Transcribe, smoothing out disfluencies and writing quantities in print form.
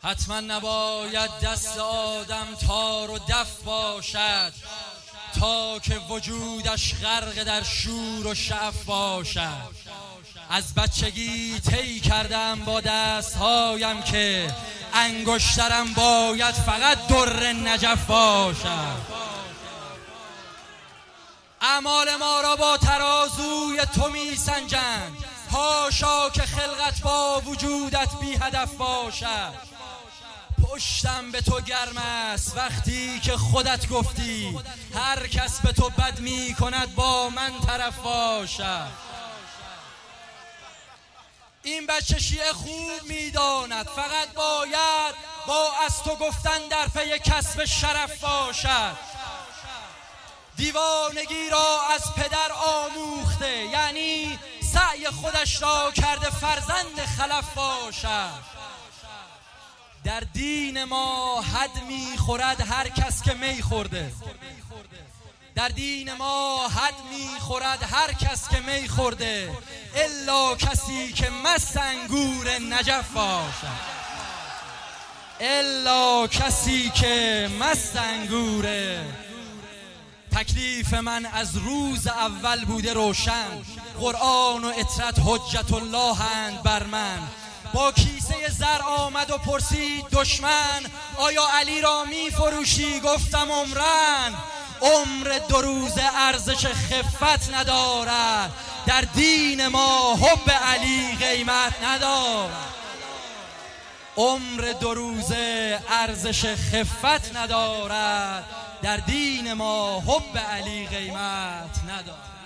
حتما نباید دست آدم تار و دف باشد تا که وجودش غرق در شور و شعف باشد. از بچگی طی کردم با دستهایم که انگشترم باید فقط در نجف باشد. اعمال ما را با ترازوی تو می سنجند، حاشا که خلقت با وجودت بی هدف باشد. پشتم به تو گرم است وقتی که خودت گفتی هر کس به تو بد می کند با من طرف باشد. این بچه شیعه خوب می داند فقط باید با از تو گفتن در پی کسب شرف باشد. دیوانگی را از پدر آموخته، یعنی سعی خودش را کرده فرزند خلف باشد. در دین ما حد می‌خورد هر کس که می خورده. در دین ما حد می‌خورد هر کس که می خورده، الا کسی که مست انگور نجف باشد. الا کسی که مست انگوره. تکلیف من از روز اول بوده روشن، قرآن و اطرت حجت الله اند بر من. با کیسه زر آمد و پرسید دشمن آیا علی را می فروشی؟ گفتم عمرن. عمر 2 روزه ارزش خفت ندارد، در دین ما حب علی قیمت ندارد. عمر 2 روزه ارزش خفت ندارد، در دین ما حب علی قیمت ندارد.